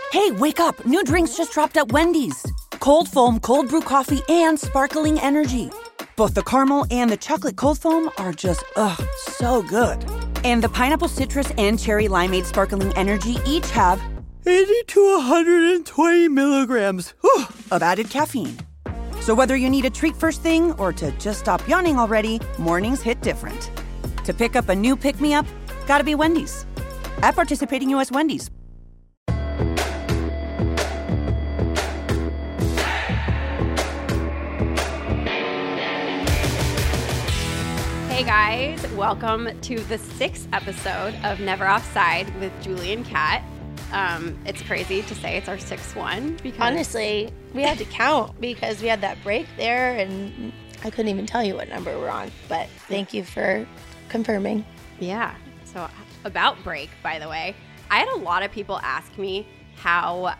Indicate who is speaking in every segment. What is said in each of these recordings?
Speaker 1: Hey, wake up. New drinks just dropped at Wendy's. Cold foam, cold brew coffee, and sparkling energy. Both the caramel and the chocolate cold foam are just, so good. And the pineapple citrus and cherry limeade sparkling energy each have 80 to 120 milligrams of added caffeine. So whether you need a treat first thing or to just stop yawning already, mornings hit different. To pick up a new pick-me-up, gotta be Wendy's. At participating U.S. Wendy's.
Speaker 2: Hey guys, welcome to the 6th episode of Never Offside with Julie and Kat. It's crazy to say it's our 6th one because
Speaker 3: honestly, we had to count because we had that break there and I couldn't even tell you what number we're on, but thank you for confirming.
Speaker 2: Yeah. So about break, by the way, I had a lot of people ask me how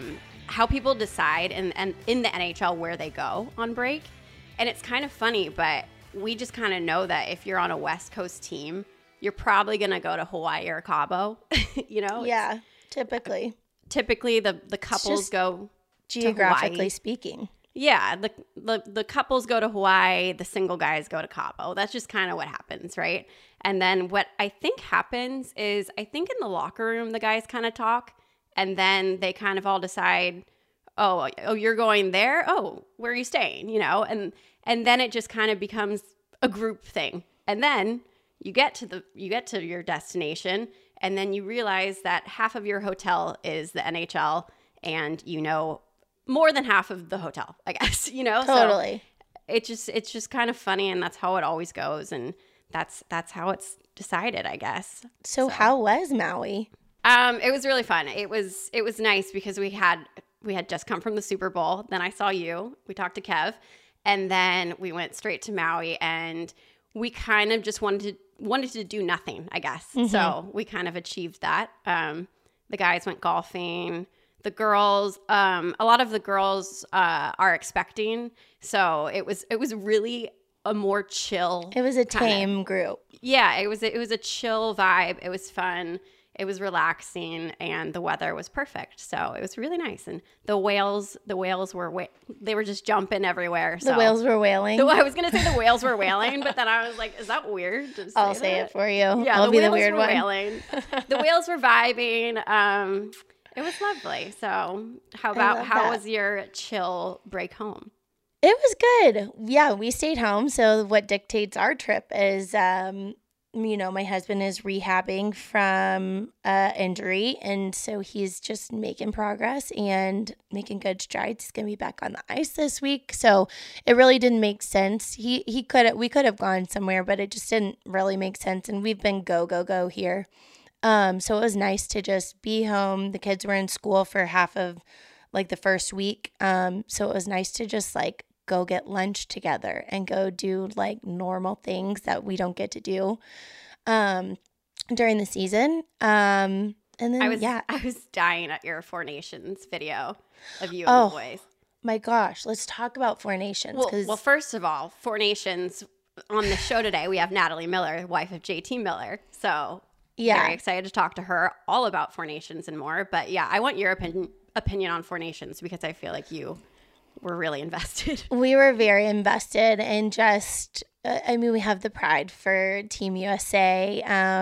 Speaker 2: people decide and in the NHL where they go on break. And it's kind of funny, but we just kind of know that if you're on a West Coast team, you're probably going to go to Hawaii or Cabo, you know?
Speaker 3: Yeah, typically.
Speaker 2: Typically, the couples go
Speaker 3: geographically speaking.
Speaker 2: Yeah, the couples go to Hawaii, the single guys go to Cabo. That's just kind of what happens, right? And then what I think happens is I think in the locker room, the guys kind of talk, and then they kind of all decide, oh, you're going there? Oh, where are you staying? You know, and then it just kind of becomes a group thing. And then you get to your destination, and then you realize that half of your hotel is the NHL, and you know more than half of the hotel, I guess, you know?
Speaker 3: Totally.
Speaker 2: So it's just kind of funny, and that's how it always goes, and that's how it's decided, I guess.
Speaker 3: So how was Maui?
Speaker 2: It was really fun. It was nice because we had just come from the Super Bowl. Then I saw you. We talked to Kev. And then we went straight to Maui, and we kind of just wanted to do nothing, I guess. Mm-hmm. So we kind of achieved that. The guys went golfing. The girls, a lot of the girls are expecting. So it was really a more chill.
Speaker 3: It was a tame group.
Speaker 2: Yeah, it was a chill vibe. It was fun. It was relaxing, and the weather was perfect. So it was really nice. And the whales were they were just jumping everywhere. So.
Speaker 3: The whales were wailing.
Speaker 2: I was going to say the whales were wailing, but then I was like, is that weird?
Speaker 3: I'll say it for you.
Speaker 2: Yeah,
Speaker 3: I'll be the weird one.
Speaker 2: Wailing. The whales were vibing. It was lovely. So how was your chill break home?
Speaker 3: It was good. Yeah, we stayed home. So what dictates our trip is my husband is rehabbing from injury, and so he's just making progress and making good strides. He's going to be back on the ice this week, so it really didn't make sense. We could have gone somewhere, but it just didn't really make sense, and we've been go here. So it was nice to just be home. The kids were in school for half of like the first week, so it was nice to just like go get lunch together and go do like normal things that we don't get to do during the season. And then I
Speaker 2: was dying at your Four Nations video of you and the boys.
Speaker 3: My gosh, let's talk about Four Nations.
Speaker 2: Well, first of all, Four Nations on the show today, we have Natalie Miller, wife of JT Miller. So very excited to talk to her all about Four Nations and more. But yeah, I want your opinion on Four Nations because I feel like you were really invested.
Speaker 3: We were very invested, and just, we have the pride for Team USA.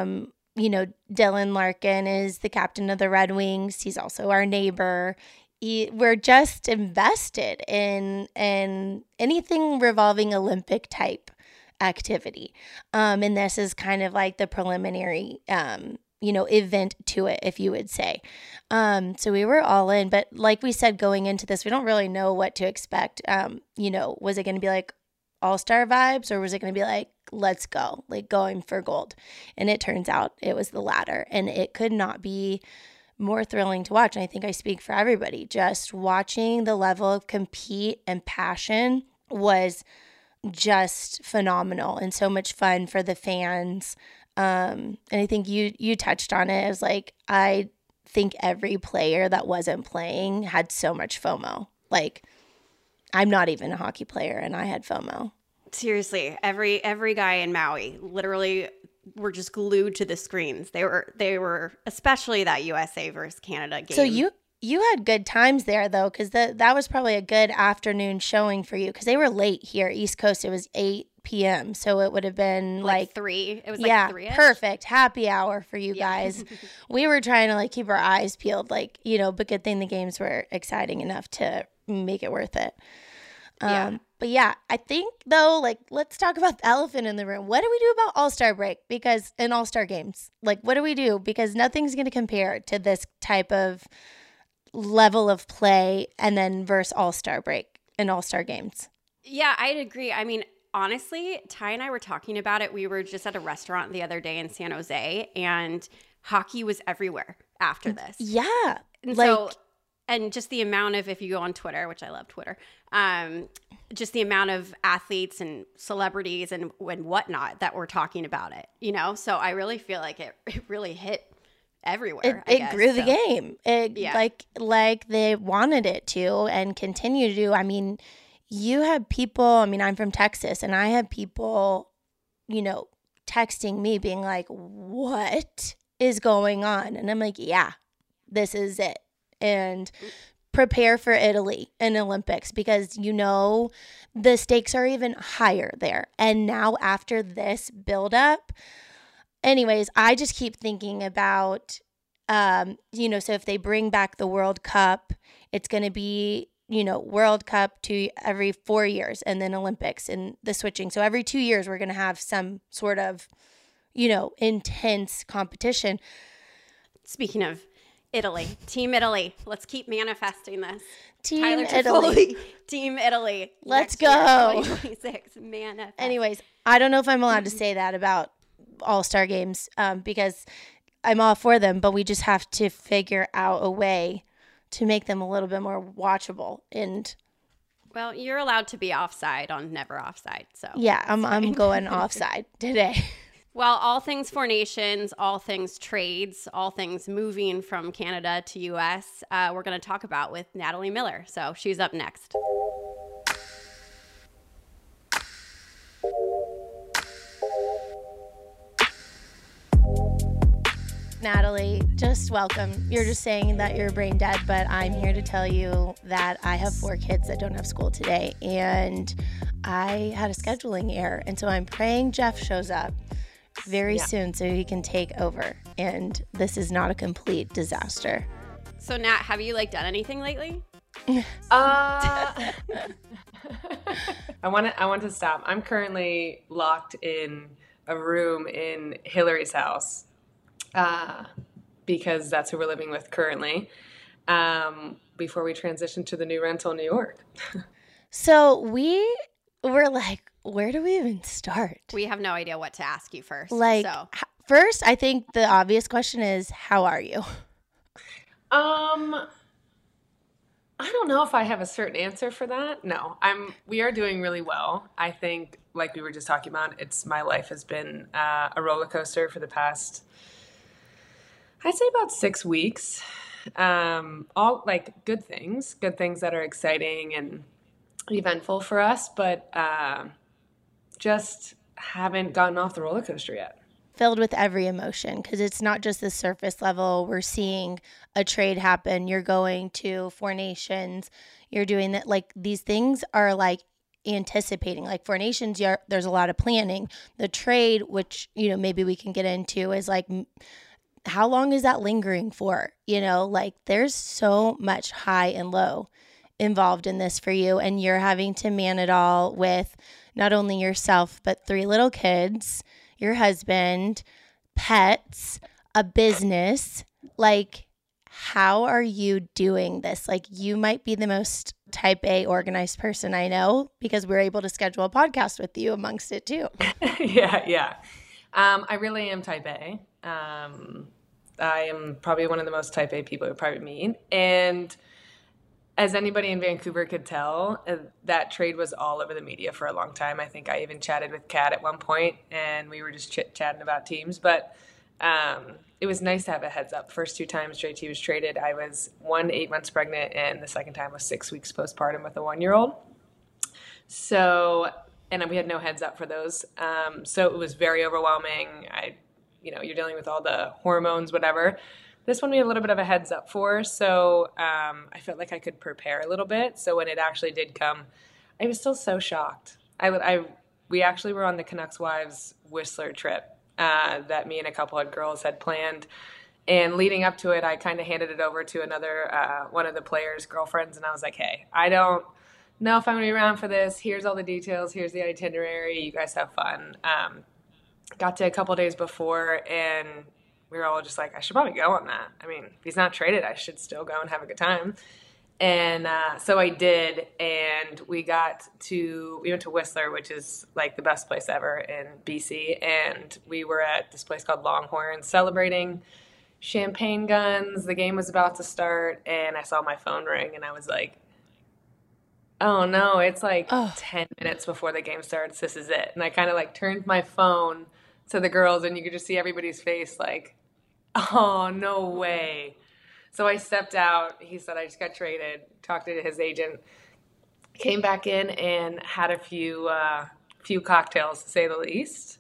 Speaker 3: Dylan Larkin is the captain of the Red Wings. He's also our neighbor. We're just invested in anything revolving Olympic type activity. And this is kind of like the preliminary event to it, if you would say. So we were all in, but like we said, going into this, we don't really know what to expect. Was it going to be like all-star vibes, or was it going to be like, let's go, like going for gold? And it turns out it was the latter, and it could not be more thrilling to watch. And I think I speak for everybody. Just watching the level of compete and passion was just phenomenal and so much fun for the fans. And I think you touched on it. It was like, I think every player that wasn't playing had so much FOMO. Like, I'm not even a hockey player, and I had FOMO.
Speaker 2: Seriously, every guy in Maui literally were just glued to the screens. They were especially that USA versus Canada game.
Speaker 3: So You had good times there, though, because that was probably a good afternoon showing for you, because they were late here. East Coast, it was 8 p.m., so it would have been like
Speaker 2: 3. It was
Speaker 3: yeah,
Speaker 2: like 3.
Speaker 3: perfect. Happy hour for you guys. We were trying to like keep our eyes peeled, like, you know, but good thing the games were exciting enough to make it worth it. But yeah, I think though, like, let's talk about the elephant in the room. What do we do about All-Star break? Because in All-Star games, like, what do we do? Because nothing's going to compare to this type of level of play and then versus All-Star break and All-Star games.
Speaker 2: Yeah, I'd agree. I mean, honestly, Ty and I were talking about it. We were just at a restaurant the other day in San Jose, and hockey was everywhere after this.
Speaker 3: Yeah.
Speaker 2: And
Speaker 3: like,
Speaker 2: so, and just the amount of, if you go on Twitter, which I love Twitter, just the amount of athletes and celebrities and whatnot that were talking about it, you know? So I really feel like it really hit everywhere.
Speaker 3: It grew the game. Like they wanted it to and continue to do. I mean, you have people, I mean, I'm from Texas, and I have people, you know, texting me being like, what is going on? And I'm like, yeah, this is it. And prepare for Italy in Olympics, because, you know, the stakes are even higher there. And now after this buildup, anyways, I just keep thinking about, you know, so if they bring back the World Cup, it's going to be, you know, World Cup to every 4 years, and then Olympics and the switching. So every 2 years, we're going to have some sort of, you know, intense competition.
Speaker 2: Speaking of Italy, Team Italy, let's keep manifesting this.
Speaker 3: Team
Speaker 2: Tyler
Speaker 3: Italy.
Speaker 2: Toffoli, Team Italy.
Speaker 3: Let's
Speaker 2: next year,
Speaker 3: go.
Speaker 2: 2026, manifest.
Speaker 3: Anyways, I don't know if I'm allowed to say that about All-Star games, because I'm all for them, but we just have to figure out a way to make them a little bit more watchable. And
Speaker 2: well, you're allowed to be offside on Never Offside. So
Speaker 3: yeah, I'm going offside today.
Speaker 2: Well, all things Four Nations, all things trades, all things moving from Canada to U.S., we're going to talk about with Natalie Miller. So she's up next.
Speaker 3: Natalie, just welcome. You're just saying that you're brain dead, but I'm here to tell you that I have 4 kids that don't have school today, and I had a scheduling error. And so I'm praying Jeff shows up very soon so he can take over, and this is not a complete disaster.
Speaker 2: So Nat, have you like done anything lately?
Speaker 4: I want to stop. I'm currently locked in a room in Hillary's house, because that's who we're living with currently, before we transition to the new rental in New York.
Speaker 3: So we were like, where do we even start?
Speaker 2: We have no idea what to ask you first.
Speaker 3: Like, first, I think the obvious question is, how are you?
Speaker 4: I don't know if I have a certain answer for that. No, we are doing really well. I think, like we were just talking about, my life has been a roller coaster for the past, I'd say, about 6 weeks. All like good things that are exciting and eventful for us, but just haven't gotten off the roller coaster yet.
Speaker 3: Filled with every emotion, because it's not just the surface level. We're seeing a trade happen. You're going to Four Nations. You're doing that. Like, these things are like anticipating. Like Four Nations, there's a lot of planning. The trade, which, you know, maybe we can get into, is like, how long is that lingering for? You know, like, there's so much high and low involved in this for you, and you're having to man it all with not only yourself, but 3 little kids, your husband, pets, a business. Like, how are you doing this? Like, you might be the most type A organized person I know, because we're able to schedule a podcast with you amongst it too.
Speaker 4: Yeah. I really am type A. I am probably one of the most type A people you probably meet. And as anybody in Vancouver could tell, that trade was all over the media for a long time. I think I even chatted with Kat at one point, and we were just chit-chatting about teams. But it was nice to have a heads up. First 2 times JT was traded, I was 8 months pregnant, and the second time was 6 weeks postpartum with a 1-year-old. So, and we had no heads up for those. So it was very overwhelming. You're dealing with all the hormones, whatever. This one we had a little bit of a heads up for, so I felt like I could prepare a little bit. So when it actually did come, I was still so shocked. We actually were on the Canucks Wives Whistler trip that me and a couple of girls had planned. And leading up to it, I kind of handed it over to another one of the players' girlfriends, and I was like, hey, I don't know if I'm going to be around for this. Here's all the details. Here's the itinerary. You guys have fun. Got to a couple days before, and we were all just like, I should probably go on that. I mean, if he's not traded, I should still go and have a good time. And so I did, and we went to Whistler, which is like the best place ever in BC, and we were at this place called Longhorn celebrating champagne guns. The game was about to start, and I saw my phone ring, and I was like, oh no, it's like 10 minutes before the game starts. This is it. And I kind of like turned my phone to the girls, and you could just see everybody's face like, oh, no way. So I stepped out. He said, I just got traded, talked to his agent, came back in and had a few cocktails, to say the least.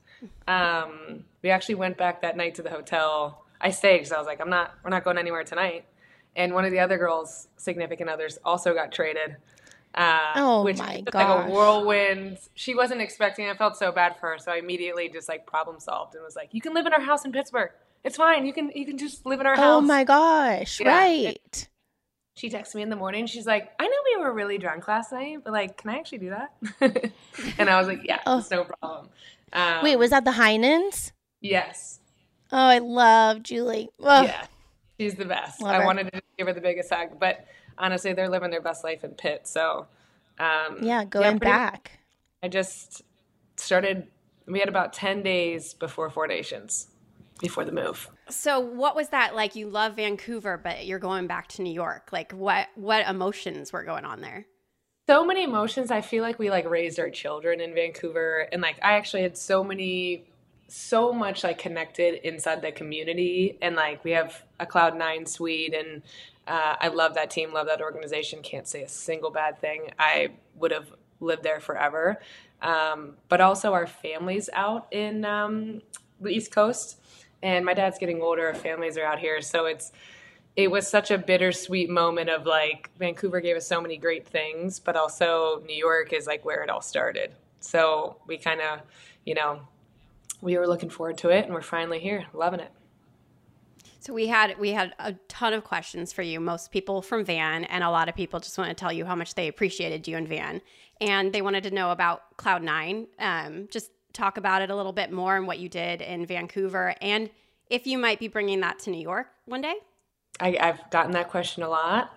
Speaker 4: We actually went back that night to the hotel. I stayed because I was like, we're not going anywhere tonight. And one of the other girls' significant others also got traded. Which
Speaker 3: my
Speaker 4: was
Speaker 3: gosh.
Speaker 4: like a whirlwind. She wasn't expecting it. I felt so bad for her. So I immediately just like problem solved and was like, you can live in our house in Pittsburgh. It's fine. You can just live in our house.
Speaker 3: Oh my gosh.
Speaker 4: Yeah.
Speaker 3: Right.
Speaker 4: She texted me in the morning. She's like, I know we were really drunk last night, but like, can I actually do that? And I was like, yeah, it's no problem.
Speaker 3: Wait, was that the Heinens?
Speaker 4: Yes.
Speaker 3: Oh, I love Julie. Oh,
Speaker 4: Yeah. She's the best.
Speaker 3: Love
Speaker 4: I
Speaker 3: her.
Speaker 4: wanted to give her the biggest hug, but honestly, they're living their best life in Pitt. So,
Speaker 3: going
Speaker 4: pretty
Speaker 3: back.
Speaker 4: I just started, we had about 10 days before 4 Nations, before the move.
Speaker 2: So what was that like? You love Vancouver, but you're going back to New York. Like what emotions were going on there?
Speaker 4: So many emotions. I feel like we like raised our children in Vancouver, and like I actually had so much like connected inside the community, and like we have a Cloud9 suite, and I love that team, love that organization. Can't say a single bad thing. I would have lived there forever. But also our families out in the East Coast, and my dad's getting older. Our families are out here, so it was such a bittersweet moment of like Vancouver gave us so many great things, but also New York is like where it all started. So we kind of, we were looking forward to it, and we're finally here, loving it.
Speaker 2: So we had a ton of questions for you, most people from Van, and a lot of people just want to tell you how much they appreciated you and Van. And they wanted to know about Cloud9. Just talk about it a little bit more and what you did in Vancouver, and if you might be bringing that to New York one day.
Speaker 4: I've gotten that question a lot.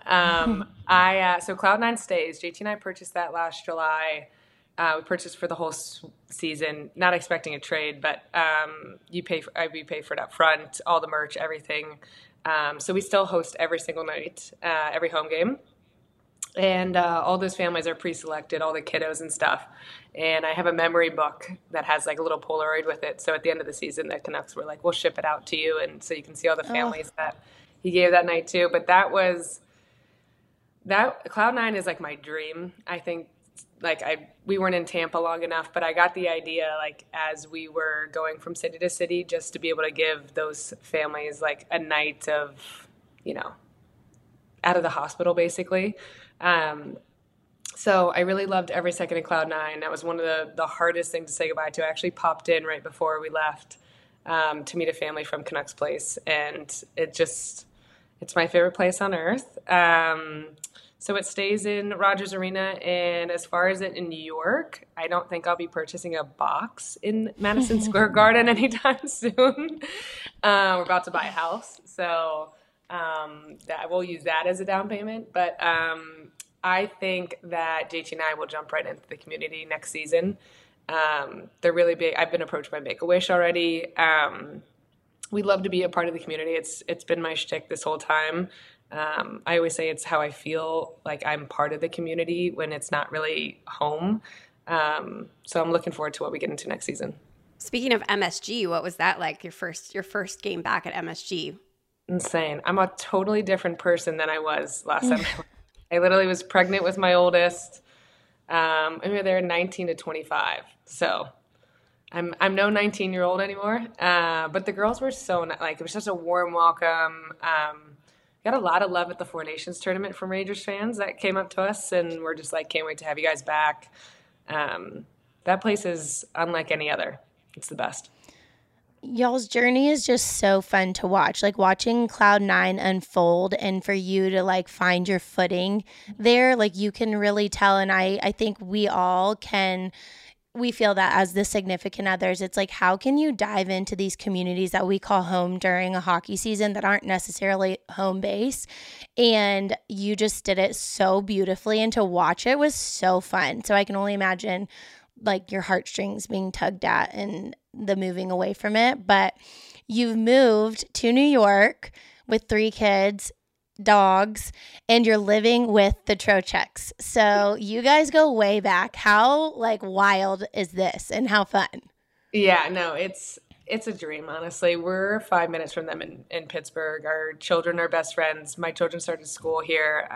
Speaker 4: So Cloud9 stays. JT and I purchased that last July. We purchased for the whole season, not expecting a trade, but we pay for it up front, all the merch, everything. So we still host every single night, every home game. And all those families are pre-selected, all the kiddos and stuff. And I have a memory book that has like a little Polaroid with it. So at the end of the season, the Canucks were like, we'll ship it out to you. And so you can see all the families that he gave that night too. But Cloud9 is like my dream. I think we weren't in Tampa long enough, but I got the idea like as we were going from city to city just to be able to give those families like a night of, out of the hospital basically. So I really loved every second of Cloud9. That was one of the hardest things to say goodbye to. I actually popped in right before we left to meet a family from Canucks Place, and it's my favorite place on earth. So it stays in Rogers Arena, and as far as it in New York, I don't think I'll be purchasing a box in Madison Square Garden anytime soon. We're about to buy a house, so that we'll use that as a down payment. But I think that JT and I will jump right into the community next season. They're really big. I've been approached by Make-A-Wish already. We love to be a part of the community. It's been my shtick this whole time. I always say it's how I feel like I'm part of the community when it's not really home. So I'm looking forward to what we get into next season.
Speaker 2: Speaking of MSG, what was that like? Your first game back at MSG?
Speaker 4: Insane. I'm a totally different person than I was last time. I literally was pregnant with my oldest. And we were there 19 to 25. So I'm no 19-year-old anymore. But the girls were like, it was just a warm welcome. Got a lot of love at the Four Nations tournament from Rangers fans that came up to us, and we're just like, can't wait to have you guys back. That place is unlike any other. It's the best.
Speaker 3: Y'all's journey is just so fun to watch, like watching Cloud9 unfold, and for you to like find your footing there, like you can really tell. And I think we all can, we feel that as the significant others, it's like, how can you dive into these communities that we call home during a hockey season that aren't necessarily home base? And you just did it so beautifully, and to watch it was so fun. So I can only imagine like your heartstrings being tugged at and the moving away from it. But you've moved to New York with 3 kids, dogs, and you're living with the Trochecks. So you guys go way back. How like wild is this, and how fun?
Speaker 4: Yeah, no, it's a dream, honestly. We're 5 minutes from them in Pittsburgh. Our children are best friends. My children started school here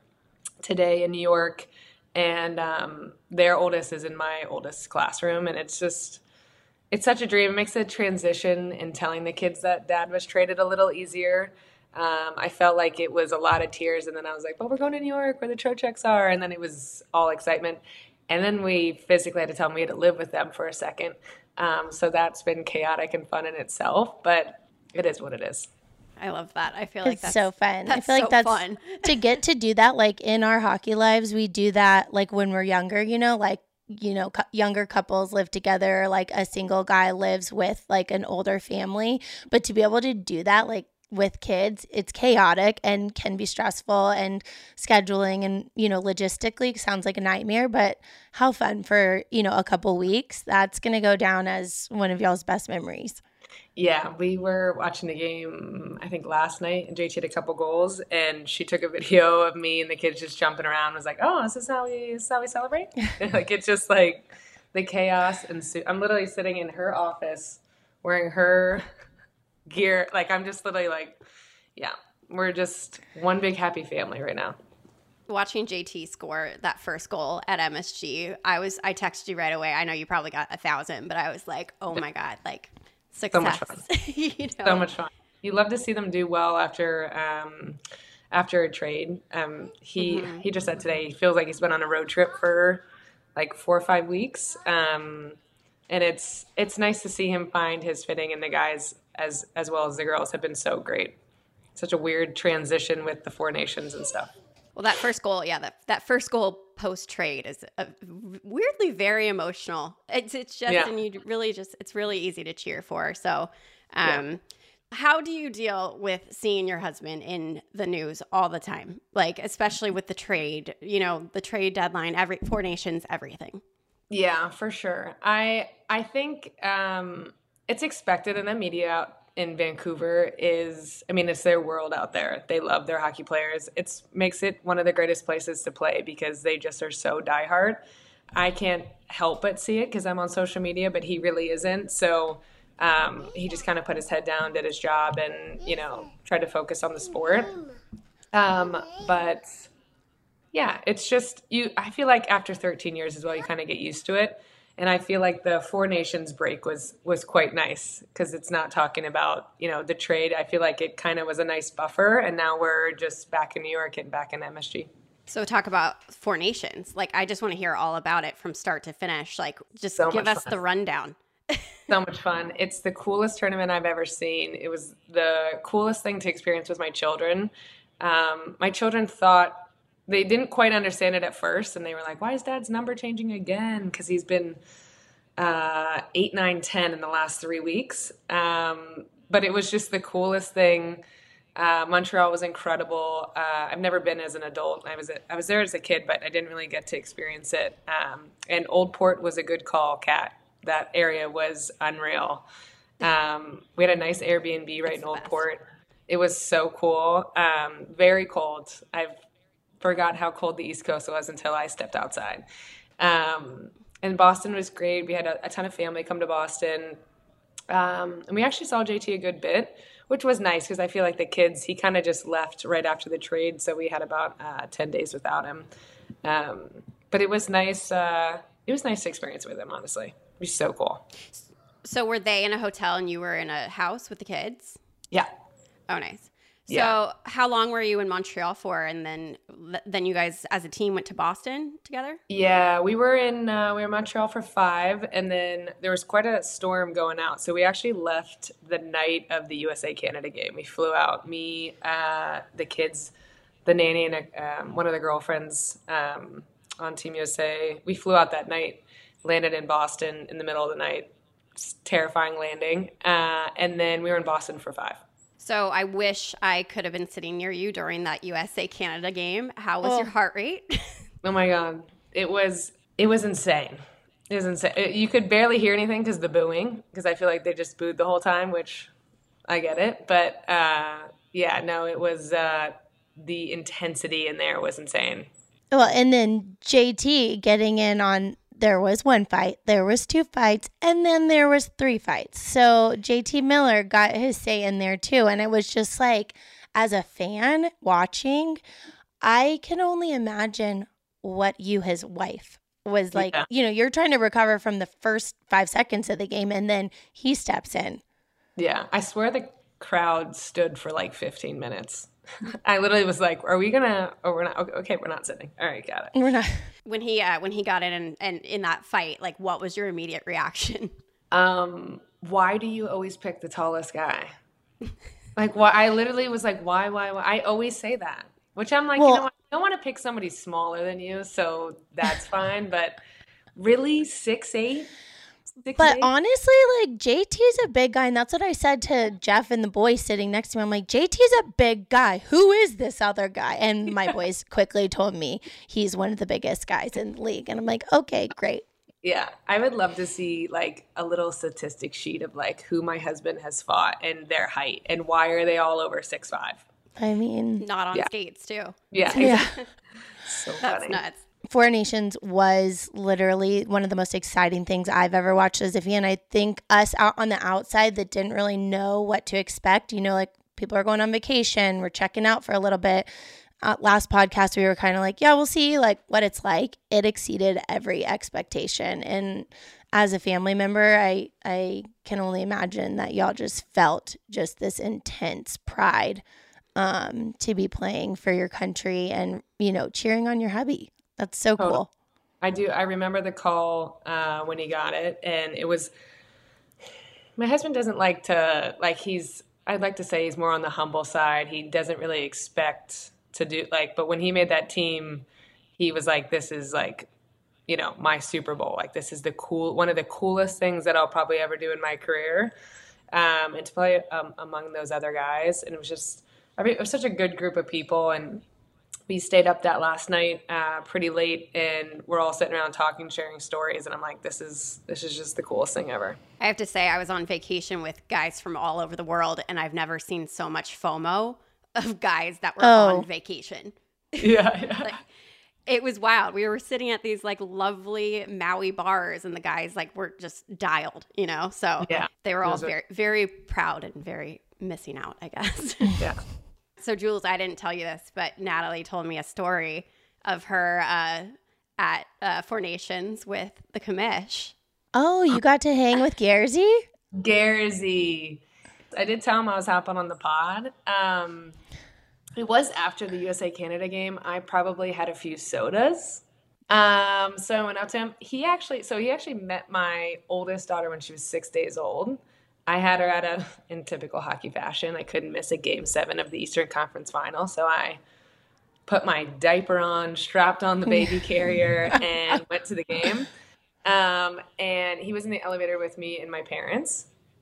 Speaker 4: today in New York, and their oldest is in my oldest classroom, and it's such a dream. It makes the transition in telling the kids that dad was traded a little easier. I felt like it was a lot of tears, and then I was like, well, we're going to New York where the Trochecks are, and then it was all excitement. And then we physically had to tell them we had to live with them for a second. So that's been chaotic and fun in itself, but it is what it is.
Speaker 2: I love that. I feel like
Speaker 3: it's so fun. I feel
Speaker 2: so
Speaker 3: like that's
Speaker 2: fun.
Speaker 3: To get to do that, like in our hockey lives, we do that like when we're younger, like, younger couples live together, like a single guy lives with like an older family. But to be able to do that, like with kids, it's chaotic and can be stressful, and scheduling and, logistically sounds like a nightmare, but how fun for, a couple weeks. That's going to go down as one of y'all's best memories.
Speaker 4: Yeah, we were watching the game, I think last night, and JT had a couple goals, and she took a video of me and the kids just jumping around. I was like, oh, this is how we celebrate? Like, it's just like the chaos. And I'm literally sitting in her office wearing her gear. Like, I'm just literally like, yeah, we're just one big happy family right now.
Speaker 2: Watching JT score that first goal at MSG, I texted you right away. I know you probably got 1,000, but I was like, oh my God, like, success.
Speaker 4: So much fun. So much fun. You love to see them do well after a trade. He just said today he feels like he's been on a road trip for like 4 or 5 weeks, and it's nice to see him find his fitting. And the guys as well as the girls have been so great. Such a weird transition with the Four Nations and stuff.
Speaker 2: Well, that first goal, that first goal post trade is weirdly very emotional. It's just, and you really it's really easy to cheer for. So, how do you deal with seeing your husband in the news all the time? Like, especially with the trade, the trade deadline, Four Nations, everything.
Speaker 4: Yeah, for sure. I think it's expected, and the media out in Vancouver it's their world out there. They love their hockey players. It makes it one of the greatest places to play because they just are so diehard. I can't help but see it because I'm on social media, but he really isn't. So he just kind of put his head down, did his job, and, tried to focus on the sport. But yeah, it's just I feel like after 13 years as well, you kind of get used to it. And I feel like the Four Nations break was quite nice because it's not talking about, the trade. I feel like it kind of was a nice buffer. And now we're just back in New York and back in MSG.
Speaker 2: So talk about Four Nations. Like, I just want to hear all about it from start to finish. Like, just give us the rundown.
Speaker 4: So much fun. It's the coolest tournament I've ever seen. It was the coolest thing to experience with my children. My children thought, they didn't quite understand it at first, and they were like, why is Dad's number changing again? Because he's been 8, 9, 10 in the last 3 weeks. But it was just the coolest thing. Montreal was incredible. I've never been as an adult. I was there as a kid, but I didn't really get to experience it. And Old Port was a good call, Kat. That area was unreal. We had a nice Airbnb right in Old Port. It was so cool. Very cold. I've forgot how cold the East Coast was until I stepped outside. And Boston was great. We had a ton of family come to Boston. And we actually saw JT a good bit, which was nice because I feel like the kids, he kind of just left right after the trade. So we had about 10 days without him. But it was nice. It was nice to experience with him, honestly. be so cool.
Speaker 2: So were they in a hotel and you were in a house with the kids?
Speaker 4: Yeah.
Speaker 2: Oh, nice. So
Speaker 4: Yeah.
Speaker 2: how long were you in Montreal for? And then you guys as a team went to Boston together?
Speaker 4: Yeah, we were in Montreal for 5, and then there was quite a storm going out. So we actually left the night of the USA Canada game. We flew out, me, the kids, the nanny, and one of the girlfriends on Team USA. We flew out that night, landed in Boston in the middle of the night. Terrifying landing, and then we were in Boston for 5.
Speaker 2: So I wish I could have been sitting near you during that USA Canada game. How was your heart rate?
Speaker 4: Oh my God. It was insane. It was insane. You could barely hear anything because the booing, because I feel like they just booed the whole time, which I get it. But yeah, no, it was the intensity in there was insane.
Speaker 3: Well, and then JT getting in on, there was 1 fight, there was 2 fights, and then there was 3 fights. So JT Miller got his say in there too. And it was just like, as a fan watching, I can only imagine what you, his wife, was like.
Speaker 4: Yeah.
Speaker 3: You know, you're trying to recover from the first 5 seconds of the game, and then he steps in.
Speaker 4: Yeah, I swear the crowd stood for like 15 minutes. I literally was like, are we gonna, or we're not? Okay, we're not sitting. All right, got it.
Speaker 3: We're not.
Speaker 2: When he got in and in that fight, like what was your immediate reaction?
Speaker 4: Why do you always pick the tallest guy? Like, why? I literally was like, why? I always say that, which I'm like,
Speaker 3: Well,
Speaker 4: you know what? I don't want to pick somebody smaller than you, so that's fine. But really, 6'8"?
Speaker 3: But honestly, like, JT's a big guy, and that's what I said to Jeff and the boys sitting next to me. I'm like, JT's a big guy. Who is this other guy? And my boys quickly told me he's one of the biggest guys in the league. And I'm like, okay, great.
Speaker 4: Yeah, I would love to see like a little statistic sheet of like who my husband has fought and their height and why are they all over 6'5".
Speaker 3: I mean,
Speaker 2: Not on
Speaker 4: Yeah.
Speaker 2: skates too.
Speaker 4: Yeah,
Speaker 3: yeah.
Speaker 4: exactly. So
Speaker 2: That's
Speaker 4: funny.
Speaker 2: nuts.
Speaker 3: Four Nations was literally one of the most exciting things I've ever watched as a fan. I think us out on the outside that didn't really know what to expect, you know, like people are going on vacation, we're checking out for a little bit. Last podcast, we were kind of like, yeah, we'll see like what it's like. It exceeded every expectation. And as a family member, I can only imagine that y'all just felt just this intense pride to be playing for your country and, you know, cheering on your hubby. That's so cool.
Speaker 4: I do. I remember the call when he got it, and it was. My husband doesn't like to I'd like to say he's more on the humble side. He doesn't really expect to do but when he made that team, he was like, "This is like, you know, my Super Bowl. Like this is one of the coolest things that I'll probably ever do in my career." And to play among those other guys, and it was just, it was such a good group of people, and. We stayed up that last night pretty late, and we're all sitting around talking, sharing stories, and I'm like, this is just the coolest thing ever.
Speaker 2: I have to say, I was on vacation with guys from all over the world, and I've never seen so much FOMO of guys that were on vacation.
Speaker 4: Yeah.
Speaker 2: Like, it was wild. We were sitting at these like lovely Maui bars, and the guys like were just dialed, you know? So
Speaker 4: Yeah.
Speaker 2: they were all very, very proud and very missing out, I guess.
Speaker 4: Yeah.
Speaker 2: So, Jules, I didn't tell you this, but Natalie told me a story of her at Four Nations with the commish.
Speaker 3: Oh, you got to hang with Garzy?
Speaker 4: Garzy. I did tell him I was hopping on the pod. It was after the USA Canada game. I probably had a few sodas. So I went up to him. He actually met my oldest daughter when she was 6 days old. I had her in typical hockey fashion. I couldn't miss a Game 7 of the Eastern Conference Final, so I put my diaper on, strapped on the baby carrier, and went to the game. And he was in the elevator with me and my parents.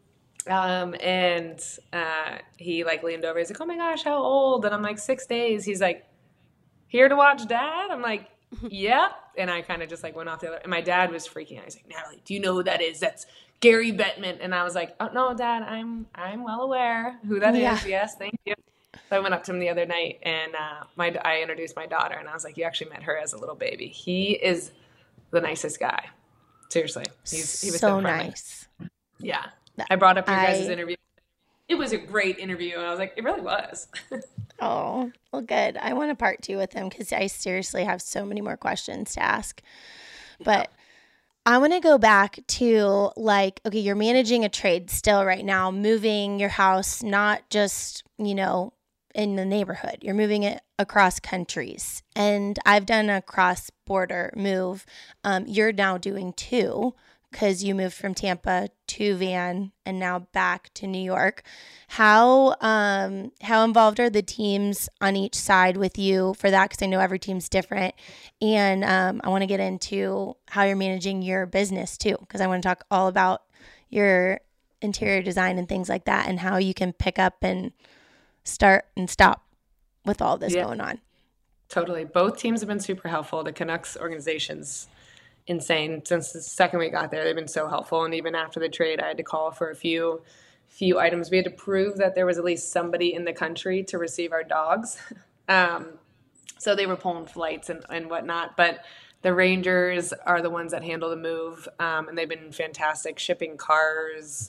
Speaker 4: And he like leaned over. He's like, "Oh my gosh, how old?" And I'm like, 6 days. He's like, "Here to watch Dad?" I'm like, "Yep." And I kind of just like went off the other. And my dad was freaking out. He's like, "Natalie, do you know who that is? That's Gary Bettman." And I was like, "Oh no, Dad, I'm well aware who that is. Yes, thank you." So I went up to him the other night, and I introduced my daughter, and I was like, "You actually met her as a little baby." He is the nicest guy. Seriously, he was
Speaker 3: so
Speaker 4: friendly.
Speaker 3: nice.
Speaker 4: Yeah, I brought up your guys' interview. It was a great interview, and I was like, it really was.
Speaker 3: Oh, well, good. I want a part 2 with him because I seriously have so many more questions to ask. But I want to go back to like, okay, you're managing a trade still right now, moving your house, not just, in the neighborhood. You're moving it across countries. And I've done a cross-border move. You're now doing two because you moved from Tampa to Van and now back to New York. How involved are the teams on each side with you for that? Because I know every team's different. And I want to get into how you're managing your business too, because I want to talk all about your interior design and things like that and how you can pick up and start and stop with all this going on.
Speaker 4: Totally. Both teams have been super helpful. The Canucks organization's insane. Since the second we got there, they've been so helpful. And even after the trade, I had to call for a few items. We had to prove that there was at least somebody in the country to receive our dogs. So they were pulling flights and whatnot. But the Rangers are the ones that handle the move, and they've been fantastic shipping cars.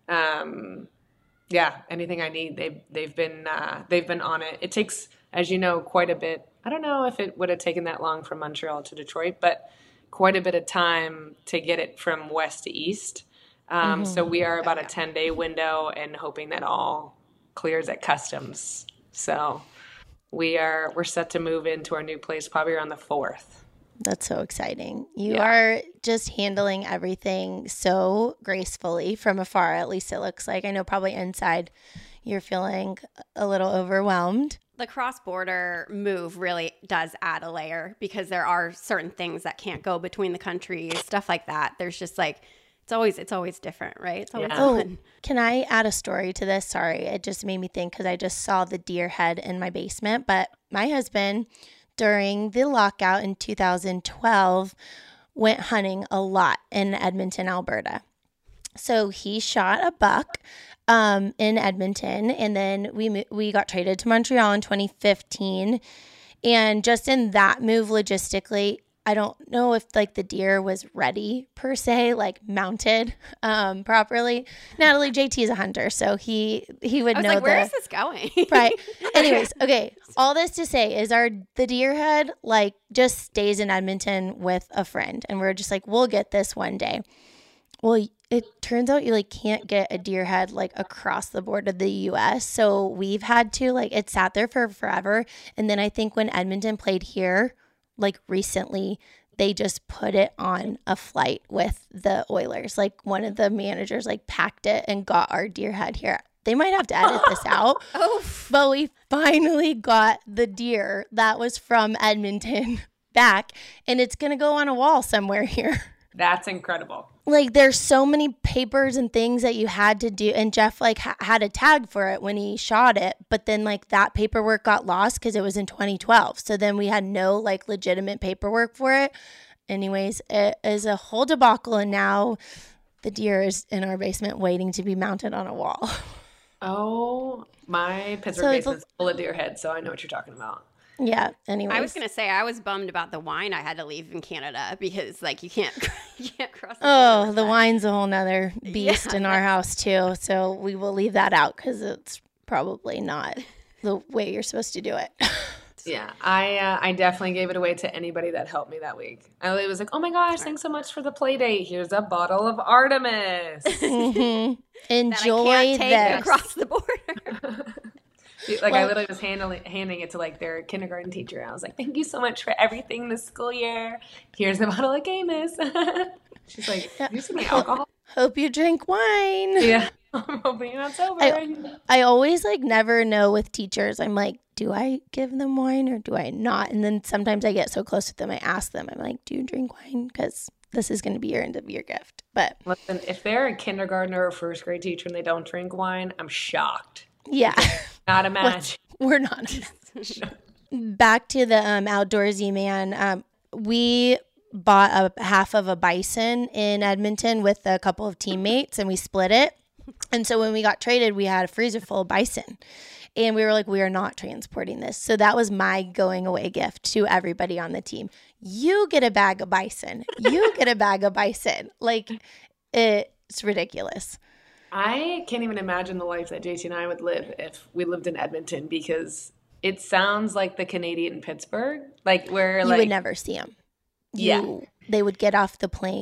Speaker 4: Anything I need, they've been on it. It takes, as you know, quite a bit. I don't know if it would have taken that long from Montreal to Detroit, but quite a bit of time to get it from west to east. So we are about a 10-day window and hoping that all clears at customs. So we're set to move into our new place probably around the 4th.
Speaker 3: That's so exciting. You are just handling everything so gracefully from afar, at least it looks like. I know probably inside you're feeling a little overwhelmed.
Speaker 2: The cross-border move really does add a layer because there are certain things that can't go between the countries, stuff like that. There's just like, it's always different, right? It's always fun.
Speaker 3: Can I add a story to this? Sorry, it just made me think because I just saw the deer head in my basement. But my husband, during the lockout in 2012, went hunting a lot in Edmonton, Alberta. So he shot a buck in Edmonton, and then we got traded to Montreal in 2015. And just in that move logistically, I don't know if like the deer was ready per se, like mounted properly. Natalie, JT is a hunter, so he would know.
Speaker 2: Where is this going?
Speaker 3: Right. Anyways, okay. All this to say is the deer head like just stays in Edmonton with a friend, and we're just like, we'll get this one day. Well, it turns out you like can't get a deer head like across the board of the US. So we've had to like, it sat there for forever. And then I think when Edmonton played here, like recently, they just put it on a flight with the Oilers. Like one of the managers like packed it and got our deer head here. They might have to edit this out. But we finally got the deer that was from Edmonton back, and it's going to go on a wall somewhere here.
Speaker 4: That's incredible.
Speaker 3: Like there's so many papers and things that you had to do, and Jeff like had a tag for it when he shot it, but then like that paperwork got lost because it was in 2012. So then we had no like legitimate paperwork for it. Anyways, it is a whole debacle, and now the deer is in our basement waiting to be mounted on a wall.
Speaker 4: Oh, my Pittsburgh basement's full of deer heads, so I know what you're talking about.
Speaker 3: Yeah. Anyways,
Speaker 2: I was gonna say I was bummed about the wine I had to leave in Canada because like you can't cross.
Speaker 3: The wine's a whole nother beast in our house too. So we will leave that out because it's probably not the way you're supposed to do it.
Speaker 4: Yeah, I definitely gave it away to anybody that helped me that week. I was like, oh my gosh, thanks so much for the play date. Here's a bottle of Artemis.
Speaker 3: Enjoy this
Speaker 2: across the border.
Speaker 4: I literally was handing it to like their kindergarten teacher. I was like, thank you so much for everything this school year. Here's a bottle of Guinness. She's like, you some alcohol?
Speaker 3: Hope you drink wine.
Speaker 4: Yeah, I'm hoping you're not sober.
Speaker 3: I always like never know with teachers. I'm like, do I give them wine or do I not? And then sometimes I get so close with them, I ask them, I'm like, do you drink wine? Because this is going to be your end of year gift. But
Speaker 4: listen, if they're a kindergartner or first grade teacher and they don't drink wine, I'm shocked.
Speaker 3: Yeah.
Speaker 4: Not a match.
Speaker 3: We're not. Back to the outdoorsy man. We bought a half of a bison in Edmonton with a couple of teammates, and we split it. And so when we got traded, we had a freezer full of bison. And we were like, we are not transporting this. So that was my going away gift to everybody on the team. You get a bag of bison. You get a bag of bison. Like, it's ridiculous.
Speaker 4: I can't even imagine the life that JT and I would live if we lived in Edmonton, because it sounds like the Canadian Pittsburgh, like where
Speaker 3: you would never see them. They would get off the plane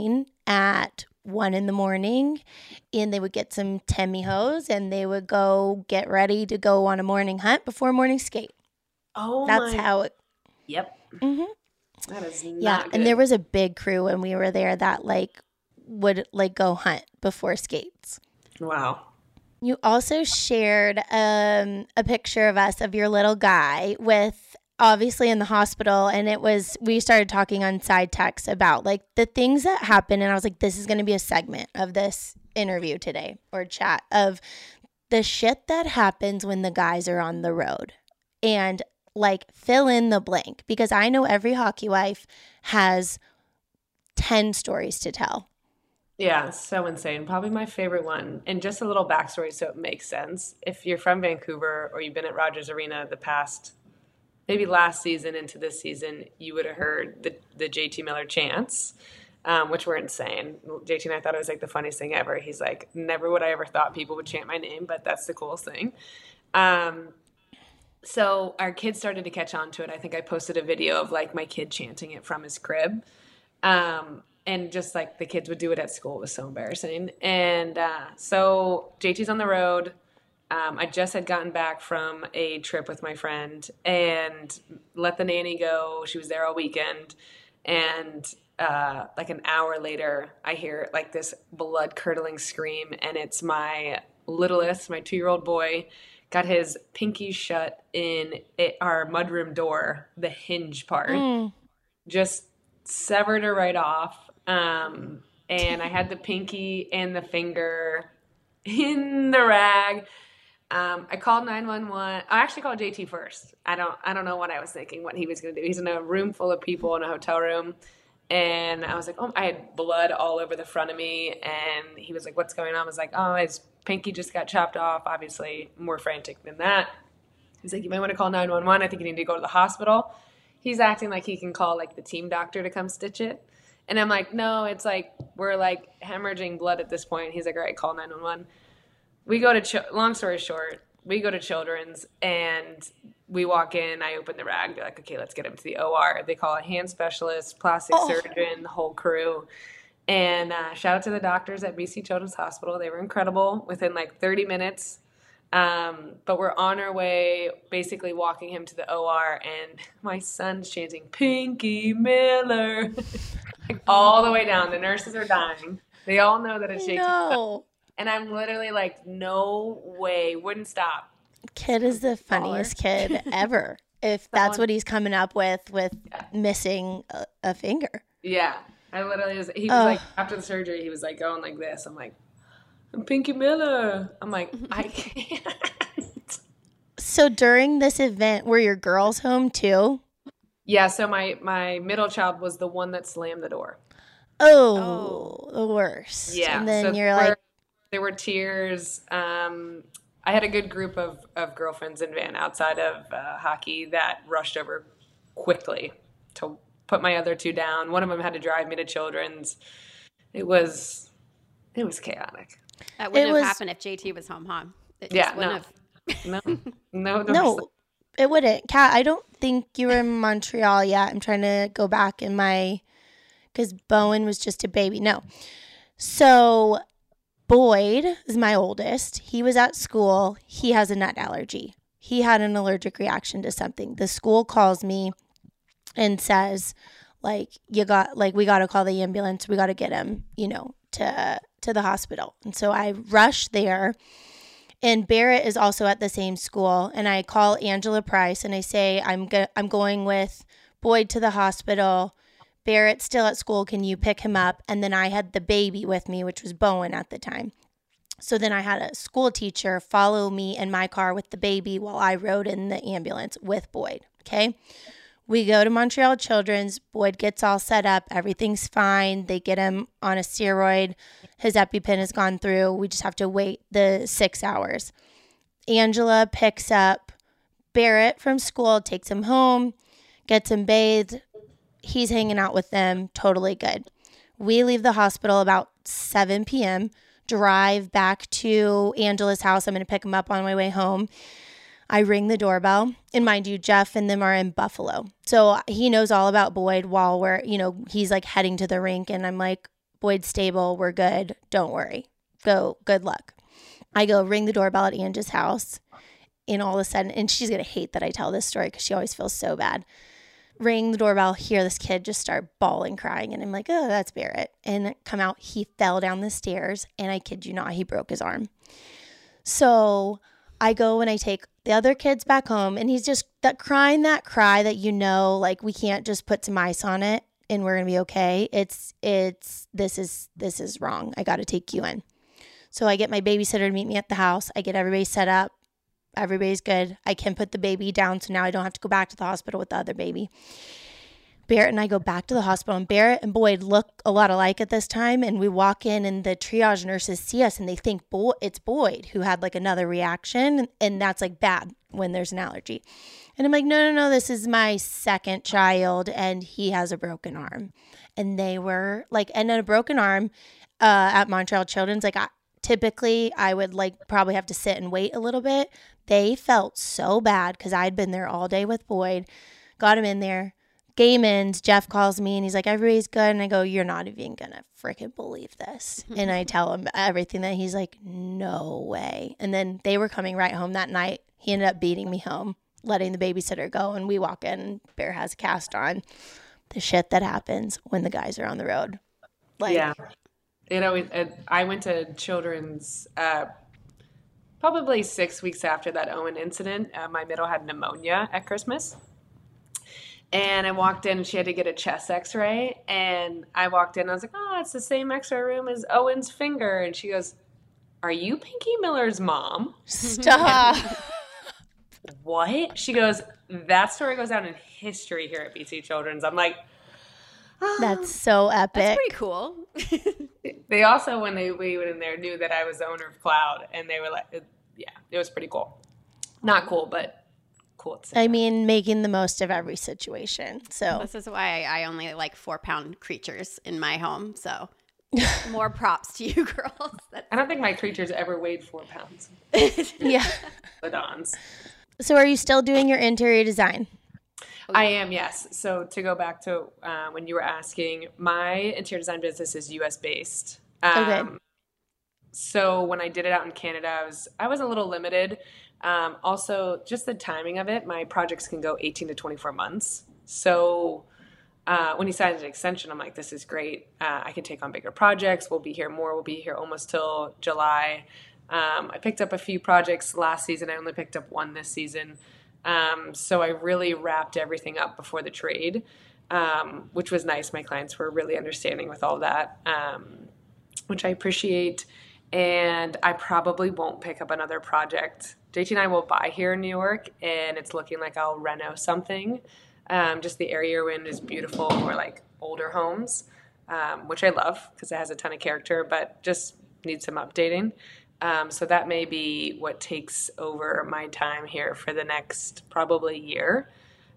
Speaker 3: at 1 a.m, and they would get some Temihos and they would go get ready to go on a morning hunt before morning skate.
Speaker 4: Oh,
Speaker 3: That's how it.
Speaker 4: Yep.
Speaker 3: Mhm.
Speaker 4: That is not
Speaker 3: Yeah,
Speaker 4: good.
Speaker 3: and there was a big crew when we were there that would go hunt before skates.
Speaker 4: Wow.
Speaker 3: You also shared a picture of us of your little guy with obviously in the hospital, and we started talking on side text about the things that happen, and I was like, this is going to be a segment of this interview today or chat of the shit that happens when the guys are on the road, and fill in the blank, because I know every hockey wife has 10 stories to tell.
Speaker 4: Yeah, so insane. Probably my favorite one. And just a little backstory so it makes sense. If you're from Vancouver or you've been at Rogers Arena maybe last season into this season, you would have heard the JT Miller chants, which were insane. JT and I thought it was the funniest thing ever. He's like, never would I ever thought people would chant my name, but that's the coolest thing. So our kids started to catch on to it. I think I posted a video of my kid chanting it from his crib. And just the kids would do it at school. It was so embarrassing. And so JT's on the road. I just had gotten back from a trip with my friend and let the nanny go. She was there all weekend. And an hour later, I hear this blood curdling scream. And it's my littlest, my 2-year-old boy, got his pinky shut in our mudroom door, the hinge part. Just severed her right off. And I had the pinky and the finger in the rag. I called 911. I actually called JT first. I don't know what I was thinking, what he was going to do. He's in a room full of people in a hotel room. And I was like, oh, I had blood all over the front of me. And he was like, what's going on? I was like, oh, his pinky just got chopped off. Obviously more frantic than that. He's like, you might want to call 911. I think you need to go to the hospital. He's acting like he can call the team doctor to come stitch it. And I'm like, no, it's we're hemorrhaging blood at this point. He's like, all right, call 911. We go to, long story short, we go to Children's and we walk in. I open the rag. They're like, okay, let's get him to the OR. They call a hand specialist, plastic surgeon, the whole crew. And shout out to the doctors at BC Children's Hospital. They were incredible within 30 minutes. But we're on our way, basically walking him to the OR, and my son's chanting, Pinky Miller, all the way down. The nurses are dying. They all know that it's JT.
Speaker 3: No.
Speaker 4: And I'm literally no way, wouldn't stop.
Speaker 3: Kid is the funniest kid ever. If that's what he's coming up with missing a finger.
Speaker 4: Yeah. I literally he was after the surgery, he was going like this. I'm like, I'm Pinky Miller. I'm like, I can't.
Speaker 3: So during this event, were your girls home too?
Speaker 4: Yeah, so my middle child was the one that slammed the door.
Speaker 3: Oh. The worst.
Speaker 4: Yeah.
Speaker 3: And then
Speaker 4: so there were tears. I had a good group of girlfriends in Van outside of hockey that rushed over quickly to put my other two down. One of them had to drive me to Children's. It was chaotic.
Speaker 2: That wouldn't have happened if JT was home, huh?
Speaker 3: No, it wouldn't. Kat, I don't think you were in Montreal yet. I'm trying to go back because Bowen was just a baby. No. So Boyd is my oldest. He was at school. He has a nut allergy. He had an allergic reaction to something. The school calls me and says, we got to call the ambulance. We got to get him, to the hospital. And so I rush there, and Barrett is also at the same school. And I call Angela Price and I say, I'm going with Boyd to the hospital. Barrett's still at school. Can you pick him up? And then I had the baby with me, which was Bowen at the time. So then I had a school teacher follow me in my car with the baby while I rode in the ambulance with Boyd. Okay. We go to Montreal Children's. Boyd gets all set up. Everything's fine. They get him on a steroid. His EpiPen has gone through. We just have to wait the 6 hours. Angela picks up Barrett from school, takes him home, gets him bathed. He's hanging out with them. Totally good. We leave the hospital about 7 p.m., drive back to Angela's house. I'm going to pick him up on my way home. I ring the doorbell. And mind you, Jeff and them are in Buffalo. So he knows all about Boyd while he's heading to the rink. And I'm like, Boyd's stable. We're good. Don't worry. Go. Good luck. I go ring the doorbell at Angie's house. And all of a sudden, and she's going to hate that I tell this story because she always feels so bad. Ring the doorbell, hear this kid just start bawling, crying. And I'm like, oh, that's Barrett. And come out, he fell down the stairs. And I kid you not, he broke his arm. So I go and I take the other kids back home. And he's just crying that cry that, like we can't just put some ice on it and we're going to be okay. This is wrong. I got to take you in. So I get my babysitter to meet me at the house. I get everybody set up. Everybody's good. I can put the baby down, so now I don't have to go back to the hospital with the other baby. Barrett and I go back to the hospital, and Barrett and Boyd look a lot alike at this time, and we walk in, and the triage nurses see us, and they think it's Boyd who had like another reaction, and that's like bad when there's an allergy. And I'm like, no, this is my second child, and he has a broken arm. And they were like, and then a broken arm at Montreal Children's, like typically I would like probably have to sit and wait a little bit. They felt so bad because I'd been there all day with Boyd, got him in there. Game ends, Jeff calls me and he's like, everybody's good. And I go, you're not even going to freaking believe this. And I tell him everything that he's like, no way. And then they were coming right home that night. He ended up beating me home, letting the babysitter go. And we walk in and Bear has a cast on. The shit that happens when the guys are on the road. Like,
Speaker 4: yeah. I went to Children's probably 6 weeks after that Owen incident. My middle had pneumonia at Christmas. And I walked in and she had to get a chest x-ray. And I walked in and I was like, oh, it's the same x-ray room as Owen's finger. And she goes, are you Pinky Miller's mom?
Speaker 3: Stop.
Speaker 4: What? She goes, that story goes down in history here at BC Children's. I'm like, oh.
Speaker 3: That's so epic.
Speaker 2: That's pretty cool.
Speaker 4: They also, when we went in there, knew that I was the owner of Cloud. And they were like, yeah, it was pretty cool. Not cool, but cool.
Speaker 3: I mean, making the most of every situation. So
Speaker 2: this is why I only like 4-pound creatures in my home. So more props to you girls.
Speaker 4: I don't think my creatures ever weighed 4 pounds.
Speaker 3: Yeah.
Speaker 4: The Dons.
Speaker 3: So are you still doing your interior design?
Speaker 4: I am, yes. So to go back to when you were asking, my interior design business is US based.
Speaker 3: Okay.
Speaker 4: So when I did it out in Canada, I was a little limited. Also, just the timing of it, my projects can go 18 to 24 months. So when he signed an extension, I'm like, this is great. I can take on bigger projects. We'll be here more. We'll be here almost till July. I picked up a few projects last season. I only picked up one this season. So I really wrapped everything up before the trade, which was nice. My clients were really understanding with all that, which I appreciate. And I probably won't pick up another project. JT and I will buy here in New York, and it's looking like I'll reno something. Just the area we're in is beautiful, more like older homes, which I love because it has a ton of character, but just needs some updating. So that may be what takes over my time here for the next probably year.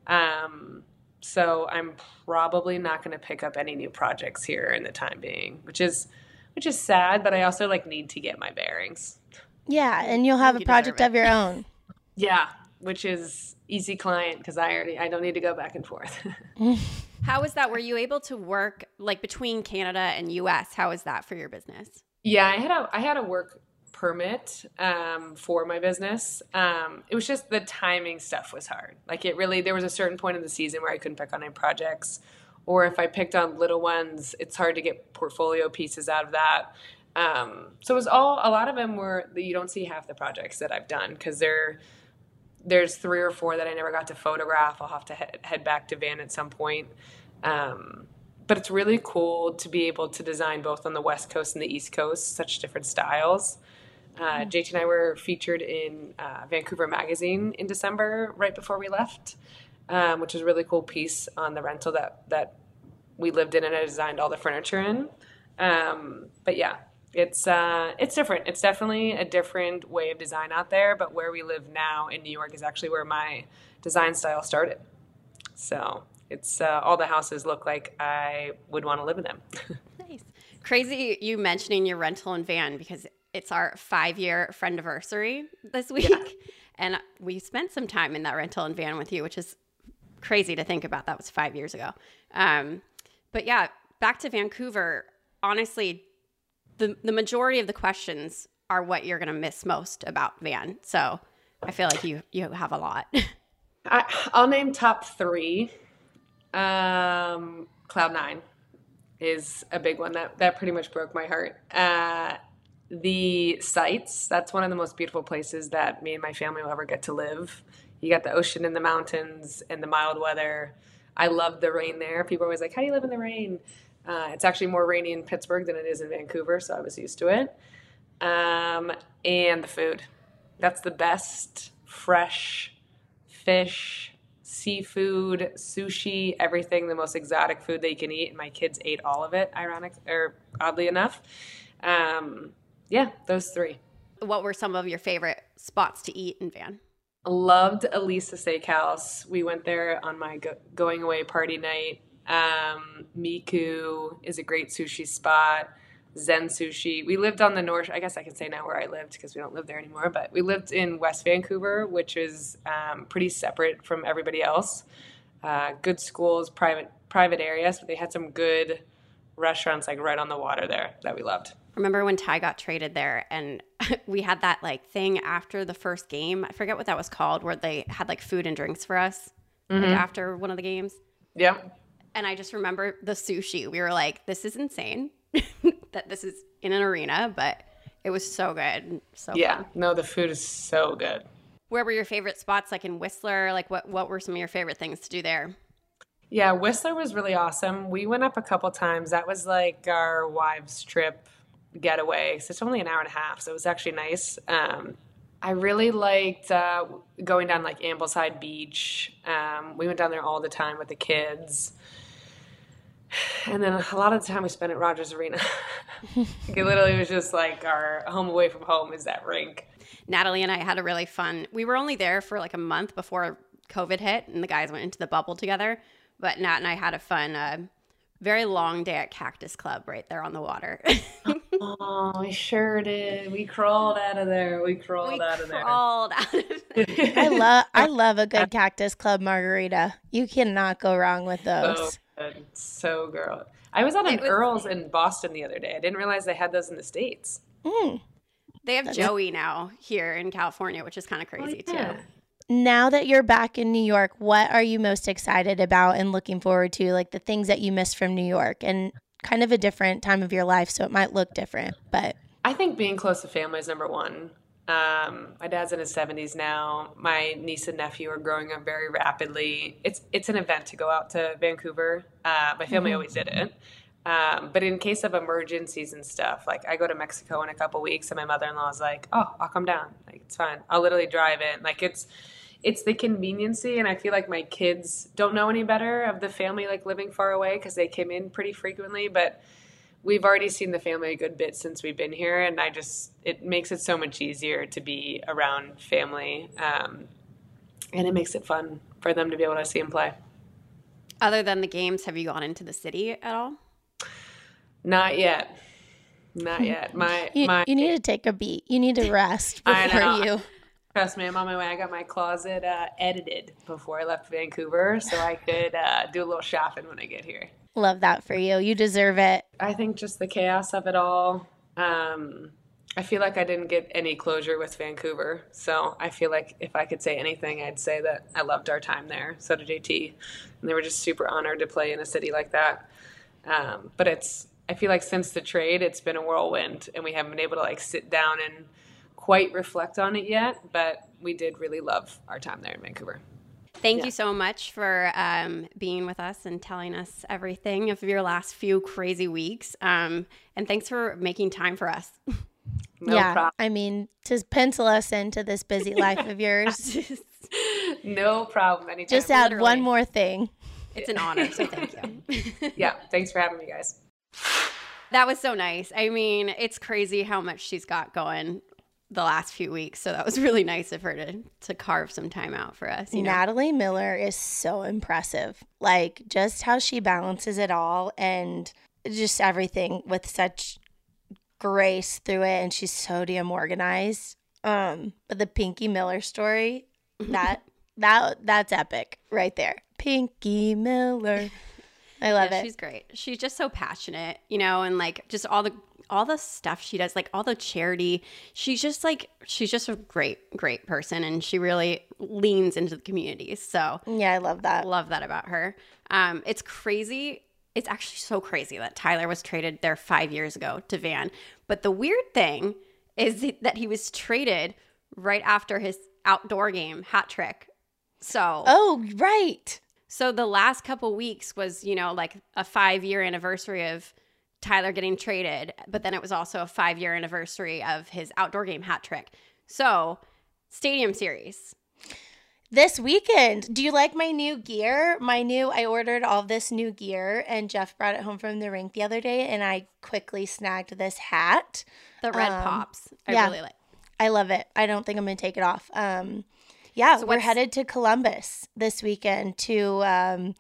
Speaker 4: So I'm probably not going to pick up any new projects here in the time being, which is sad, but I also like need to get my bearings.
Speaker 3: Yeah, and you'll have a project of your own.
Speaker 4: Yeah, which is easy client because I don't need to go back and forth.
Speaker 2: How is that? Were you able to work like between Canada and US? How is that for your business?
Speaker 4: Yeah, I had a work permit for my business. It was just the timing stuff was hard. Like there was a certain point in the season where I couldn't pick on any projects, or if I picked on little ones, it's hard to get portfolio pieces out of that. So it was a lot of them were you don't see half the projects that I've done because there's 3 or 4 that I never got to photograph. I'll have to head back to Van at some point. But it's really cool to be able to design both on the West Coast and the East Coast, such different styles. JT and I were featured in Vancouver Magazine in December, right before we left, which is a really cool piece on the rental that we lived in and I designed all the furniture in. But yeah, it's different. It's definitely a different way of design out there, but where we live now in New York is actually where my design style started. So it's all the houses look like I would want to live in them.
Speaker 2: Nice. Crazy you mentioning your rental and van because it's our 5-year friendiversary this week. Yeah. And we spent some time in that rental and van with you, which is crazy to think about. That was 5 years ago. But yeah, back to Vancouver. honestly, the majority of the questions are what you're going to miss most about Van. So I feel like you have a lot.
Speaker 4: I'll name top 3. Cloud9 is a big one that pretty much broke my heart. The sights, that's one of the most beautiful places that me and my family will ever get to live. You got the ocean and the mountains and the mild weather. I love the rain there. People are always like, how do you live in the rain? It's actually more rainy in Pittsburgh than it is in Vancouver, so I was used to it. And the food. That's the best fresh fish, seafood, sushi, everything, the most exotic food that you can eat. And my kids ate all of it, oddly enough. Yeah, those 3.
Speaker 2: What were some of your favorite spots to eat in Van?
Speaker 4: Loved Elisa Steakhouse. We went there on my going away party night. Miku is a great sushi spot. Zen Sushi. We lived on the north. I guess I can say now where I lived because we don't live there anymore. But we lived in West Vancouver, which is pretty separate from everybody else. Good schools, private areas, but they had some good restaurants like right on the water there that we loved.
Speaker 2: Remember when Ty got traded there and we had that like thing after the first game? I forget what that was called, where they had like food and drinks for us like after one of the games.
Speaker 4: Yeah.
Speaker 2: And I just remember the sushi. We were like, this is insane that this is in an arena, but it was so good. So
Speaker 4: yeah,
Speaker 2: fun.
Speaker 4: No, the food is so good.
Speaker 2: Where were your favorite spots, like in Whistler? Like what were some of your favorite things to do there?
Speaker 4: Yeah, Whistler was really awesome. We went up a couple times. That was like our wives' trip getaway. So it's only an hour and a half, so it was actually nice. I really liked going down like Ambleside Beach. We went down there all the time with the kids. And then a lot of the time we spent at Rogers Arena. It literally was just like our home away from home is that rink.
Speaker 2: Natalie and I had a really fun, we were only there for like a month before COVID hit and the guys went into the bubble together. But Nat and I had a fun, very long day at Cactus Club right there on the water.
Speaker 4: Oh, we sure did. We crawled out of there. We crawled out of there.
Speaker 3: I love a good Cactus Club margarita. You cannot go wrong with those.
Speaker 4: So girl. I was at an Earl's in Boston the other day. I didn't realize they had those in the States.
Speaker 2: They have Joey now here in California, which is kind of crazy too.
Speaker 3: Now that you're back in New York, what are you most excited about and looking forward to? Like the things that you missed from New York, and kind of a different time of your life, so it might look different. But
Speaker 4: I think being close to family is number one. My dad's in his 70s now. My niece and nephew are growing up very rapidly. It's an event to go out to Vancouver. My family always did it. But in case of emergencies and stuff, like I go to Mexico in a couple weeks and my mother-in-law's like, oh, I'll come down. Like, it's fine. I'll literally drive in. Like it's the conveniency, and I feel like my kids don't know any better of the family like living far away because they came in pretty frequently, but we've already seen the family a good bit since we've been here, and it makes it so much easier to be around family, and it makes it fun for them to be able to see them play.
Speaker 2: Other than the games, have you gone into the city at all?
Speaker 3: Not yet. You need to take a beat. You need to rest before you.
Speaker 4: Trust me, I'm on my way. I got my closet edited before I left Vancouver so I could do a little shopping when I get here.
Speaker 3: Love that for you. You deserve it.
Speaker 4: I think just the chaos of it all. I feel like I didn't get any closure with Vancouver. So I feel like if I could say anything, I'd say that I loved our time there. So did JT. And they were just super honored to play in a city like that. But I feel like since the trade, it's been a whirlwind, and we haven't been able to like sit down and quite reflect on it yet, but we did really love our time there in Vancouver.
Speaker 2: Thank you so much for being with us and telling us everything of your last few crazy weeks. And thanks for making time for us.
Speaker 4: No problem.
Speaker 3: I mean, to pencil us into this busy life of yours.
Speaker 4: No problem. Anytime.
Speaker 3: Just add one more thing.
Speaker 2: It's an honor, so thank you.
Speaker 4: Yeah, thanks for having me, guys.
Speaker 2: That was so nice. I mean, it's crazy how much she's got going the last few weeks. So that was really nice of her to carve some time out for us. You know?
Speaker 3: Natalie Miller is so impressive. Like just how she balances it all and just everything with such grace through it. And she's so damn organized. But the Pinky Miller story, that's epic right there. Pinky Miller. I love it.
Speaker 2: She's great. She's just so passionate, you know, and like just all the stuff she does, like all the charity. She's just a great person, and she really leans into the community. So
Speaker 3: yeah, I love that.
Speaker 2: Love that about her. It's crazy. It's actually so crazy that Tyler was traded there 5 years ago to Van. But the weird thing is that he was traded right after his outdoor game hat trick. So
Speaker 3: oh, right.
Speaker 2: So the last couple weeks was, you know, like a 5-year anniversary of Tyler getting traded, but then it was also a 5-year anniversary of his outdoor game hat trick. So, Stadium Series.
Speaker 3: This weekend, do you like my new gear? I ordered all this new gear, and Jeff brought it home from the rink the other day, and I quickly snagged this hat.
Speaker 2: The red pops. I really like.
Speaker 3: I love it. I don't think I'm going to take it off. Yeah, so we're headed to Columbus this weekend to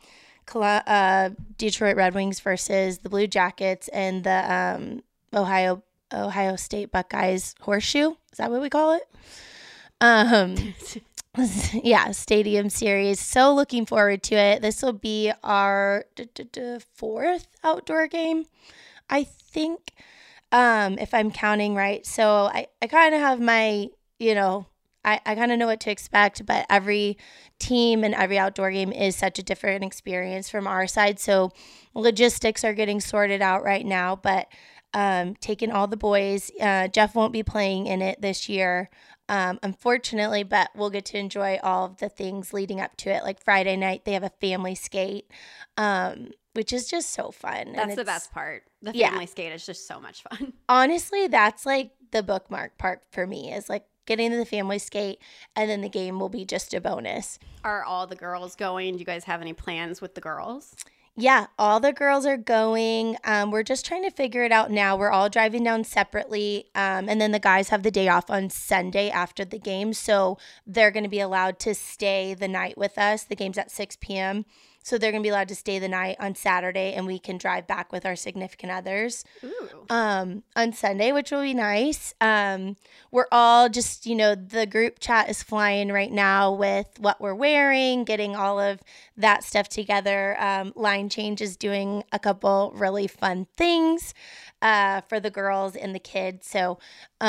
Speaker 3: Detroit Red Wings versus the Blue Jackets and the Ohio State Buckeyes horseshoe. Is that what we call it? Yeah, Stadium Series. So looking forward to it. This will be our fourth outdoor game, I think, if I'm counting right. So I kind of have my, you know, I kind of know what to expect, but every team and every outdoor game is such a different experience from our side. So logistics are getting sorted out right now, but taking all the boys. Jeff won't be playing in it this year, unfortunately, but we'll get to enjoy all of the things leading up to it. Like Friday night, they have a family skate, which is just so fun.
Speaker 2: That's the best part. The family skate is just so much fun.
Speaker 3: Honestly, that's like the bookmark part for me, is like getting to the family skate, and then the game will be just a bonus.
Speaker 2: Are all the girls going? Do you guys have any plans with the girls?
Speaker 3: Yeah, all the girls are going. We're just trying to figure it out now. We're all driving down separately, and then the guys have the day off on Sunday after the game, so they're going to be allowed to stay the night with us. The game's at 6 p.m., so they're going to be allowed to stay the night on Saturday, and we can drive back with our significant others on Sunday, which will be nice. We're all just, you know, the group chat is flying right now with what we're wearing, getting all of that stuff together. Line Change is doing a couple really fun things for the girls and the kids. So,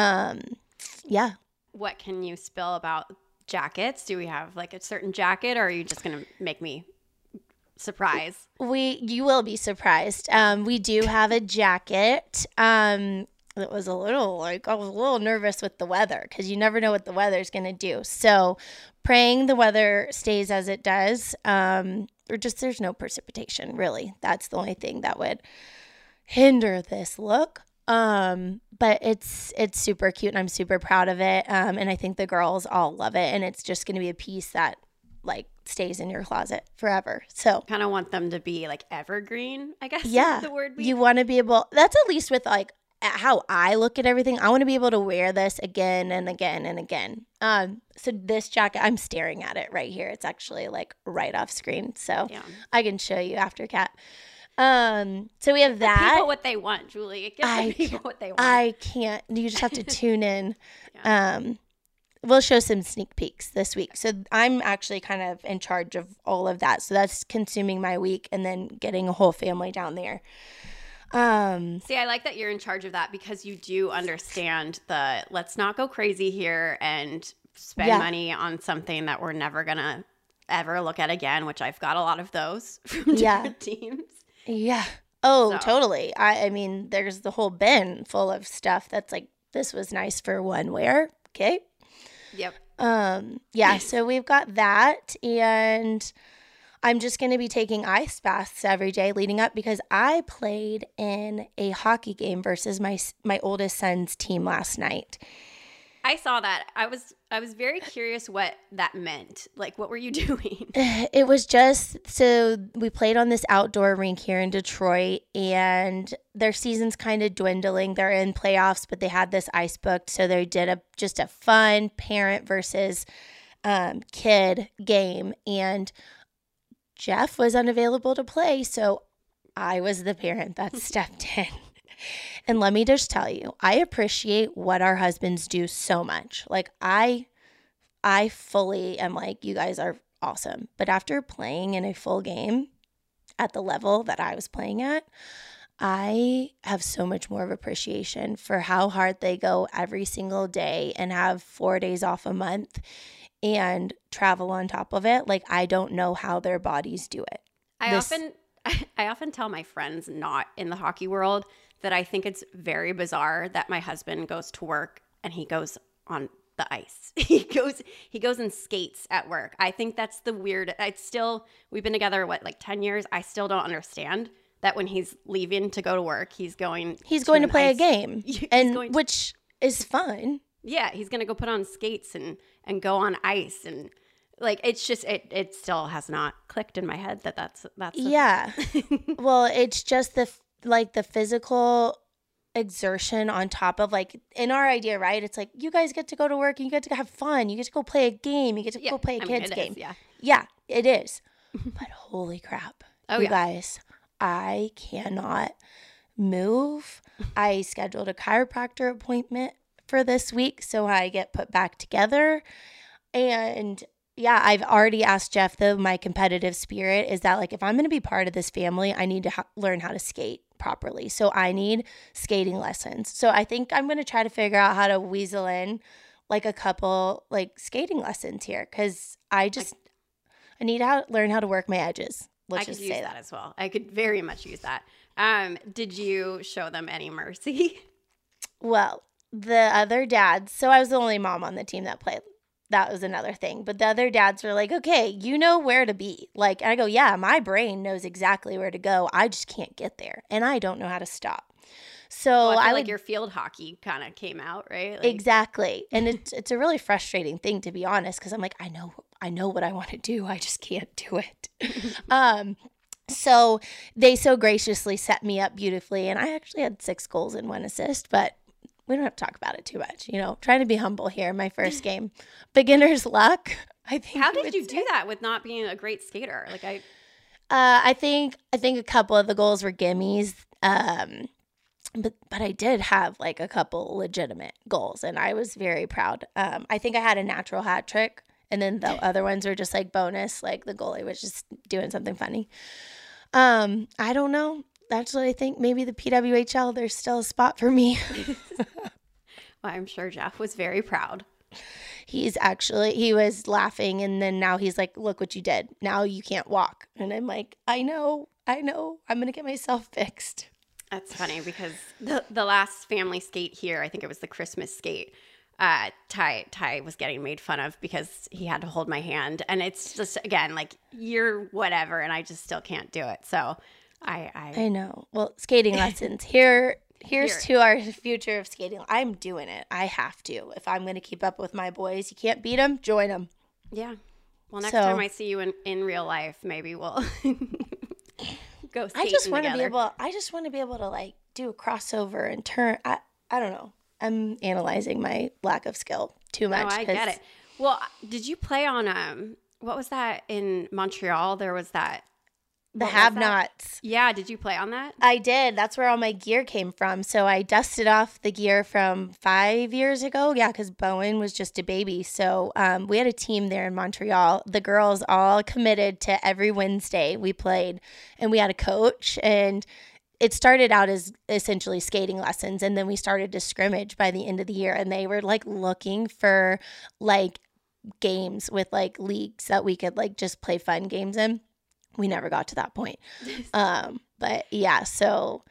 Speaker 3: yeah.
Speaker 2: What can you spill about jackets? Do we have like a certain jacket, or are you just going to make me surprise?
Speaker 3: You will be surprised. We do have a jacket. It was I was a little nervous with the weather, because you never know what the weather's going to do. So praying the weather stays as it does, or just there's no precipitation, really. That's the only thing that would hinder this look. But it's super cute, and I'm super proud of it. And I think the girls all love it, and it's just going to be a piece that like stays in your closet forever. So
Speaker 2: kind of want them to be like evergreen, I guess.
Speaker 3: Yeah,
Speaker 2: the word
Speaker 3: you want to be able. That's at least with like how I look at everything. I want to be able to wear this again and again and again. So this jacket, I'm staring at it right here. It's actually like right off screen, so yeah. I can show you after, Kat. So we have that.
Speaker 2: People what they want, Julie. Give the people what they want.
Speaker 3: I can't. You just have to tune in. Yeah. We'll show some sneak peeks this week. So I'm actually kind of in charge of all of that. So that's consuming my week, and then getting a whole family down there.
Speaker 2: See, I like that you're in charge of that, because you do understand the let's not go crazy here and spend money on something that we're never going to ever look at again, which I've got a lot of those from different teams.
Speaker 3: Yeah. Oh, totally. I mean, there's the whole bin full of stuff that's like, this was nice for one wear. Okay.
Speaker 2: Yep.
Speaker 3: Yeah, so we've got that, and I'm just going to be taking ice baths every day leading up, because I played in a hockey game versus my oldest son's team last night.
Speaker 2: I saw that. I was very curious what that meant. Like, what were you doing?
Speaker 3: It was just, so we played on this outdoor rink here in Detroit, and their season's kind of dwindling. They're in playoffs, but they had this ice booked, so they did just a fun parent versus kid game, and Jeff was unavailable to play, so I was the parent that stepped in. And let me just tell you, I appreciate what our husbands do so much. Like, I fully am like, you guys are awesome. But after playing in a full game, at the level that I was playing at, I have so much more of appreciation for how hard they go every single day and have 4 days off a month and travel on top of it. Like, I don't know how their bodies do it.
Speaker 2: I often tell my friends not in the hockey world that I think it's very bizarre that my husband goes to work and he goes on the ice. He goes and skates at work. I think that's the weird. We've been together like 10 years. I still don't understand that when he's leaving to go to work, he's going
Speaker 3: to play a game, which is fun.
Speaker 2: Yeah, he's going to go put on skates and go on ice, and like it's just it still has not clicked in my head that's
Speaker 3: yeah. Well, it's just the physical exertion on top of, like, in our idea, right? It's like, you guys get to go to work and you get to have fun. You get to go play a game. You get to go play a kid's game. Yeah, it is. But holy crap. You guys, I cannot move. I scheduled a chiropractor appointment for this week so I get put back together. And yeah, I've already asked Jeff, though, my competitive spirit is that, like, if I'm going to be part of this family, I need to learn how to skate properly. So I need skating lessons. So I think I'm going to try to figure out how to weasel in like a couple like skating lessons here, because I need to learn how to work my edges.
Speaker 2: I could use that as well. I could very much use that. Did you show them any mercy?
Speaker 3: Well, the other dads, so I was the only mom on the team that played. That was another thing. But the other dads were like, okay, you know where to be. Like, and I go, yeah, my brain knows exactly where to go. I just can't get there. And I don't know how to stop. So
Speaker 2: I feel like your field hockey kind of came out, right? Like,
Speaker 3: exactly. And it's a really frustrating thing, to be honest, because I'm like, I know what I want to do. I just can't do it. So they so graciously set me up beautifully. And I actually had 6 goals and 1 assist, but we don't have to talk about it too much, trying to be humble here. My first game, beginner's luck. I think.
Speaker 2: How did you do that with not being a great skater? Like
Speaker 3: I think a couple of the goals were gimmies. But I did have like a couple legitimate goals, and I was very proud. I think I had a natural hat trick, and then the other ones were just like bonus, like the goalie was just doing something funny. I don't know. Actually, I think maybe the PWHL, there's still a spot for me.
Speaker 2: Well, I'm sure Jeff was very proud.
Speaker 3: He was laughing, and then now he's like, look what you did. Now you can't walk. And I'm like, I know. I'm going to get myself fixed.
Speaker 2: That's funny because the last family skate here, I think it was the Christmas skate, Ty was getting made fun of because he had to hold my hand. And it's just, again, like, you're whatever, and I just still can't do it. So I
Speaker 3: know. Well, skating lessons. Here's to our future of skating. I'm doing it. I have to. If I'm going to keep up with my boys, you can't beat them, join them.
Speaker 2: Yeah. Well, next time I see you in real life, maybe we'll go skating
Speaker 3: I just want to be able to like do a crossover and turn. I don't know. I'm analyzing my lack of skill too much.
Speaker 2: No, I get it. Well, did you play on what was that in Montreal? There was that.
Speaker 3: The Have-Nots.
Speaker 2: Yeah, did you play on that?
Speaker 3: I did. That's where all my gear came from. So I dusted off the gear from 5 years ago. Yeah, because Bowen was just a baby. So we had a team there in Montreal. The girls all committed to every Wednesday we played. And we had a coach. And it started out as essentially skating lessons. And then we started to scrimmage by the end of the year. And they were like looking for like games with like leagues that we could like just play fun games in. We never got to that point. But yeah, so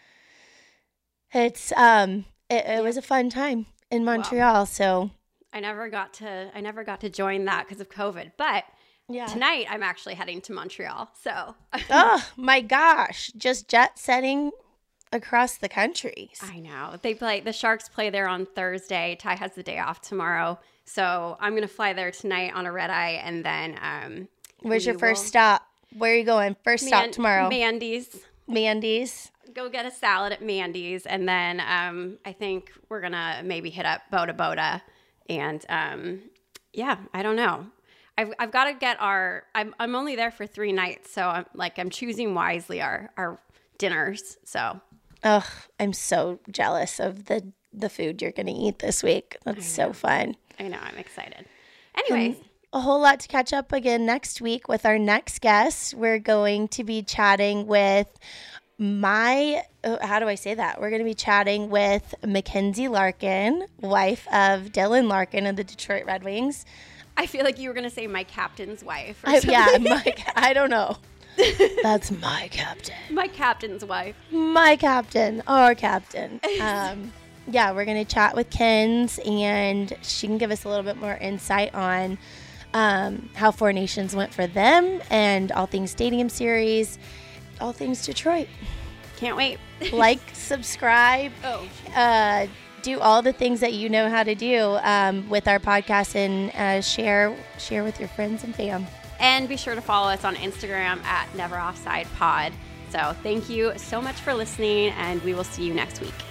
Speaker 3: it's it was a fun time in Montreal. Wow. So
Speaker 2: I never got to join that because of COVID. But tonight I'm actually heading to Montreal. So
Speaker 3: oh my gosh, just jet setting across the country.
Speaker 2: I know. The Sharks play there on Thursday. Ty has the day off tomorrow. So I'm gonna fly there tonight on a red eye, and then
Speaker 3: where's your first stop? Where are you going? First stop tomorrow.
Speaker 2: Mandy's. Go get a salad at Mandy's. And then I think we're going to maybe hit up Boda Boda. And I don't know. I've got to get I'm only there for 3 nights. So I'm choosing wisely our dinners. So.
Speaker 3: Ugh, I'm so jealous of the food you're going to eat this week. That's so fun.
Speaker 2: I know. I'm excited. Anyways.
Speaker 3: a whole lot to catch up again next week with our next guest. We're going to be chatting with how do I say that? We're going to be chatting with Mackenzie Larkin, wife of Dylan Larkin of the Detroit Red Wings.
Speaker 2: I feel like you were going to say my captain's wife. Or something.
Speaker 3: I don't know. That's my captain.
Speaker 2: My captain's wife.
Speaker 3: My captain, our captain. Yeah, we're going to chat with Kens, and she can give us a little bit more insight on how Four Nations went for them and all things Stadium Series, all things Detroit.
Speaker 2: Can't wait.
Speaker 3: Like, subscribe, do all the things that you know how to do with our podcast, and share with your friends and fam.
Speaker 2: And be sure to follow us on Instagram at NeverOffsidePod. So thank you so much for listening, and we will see you next week.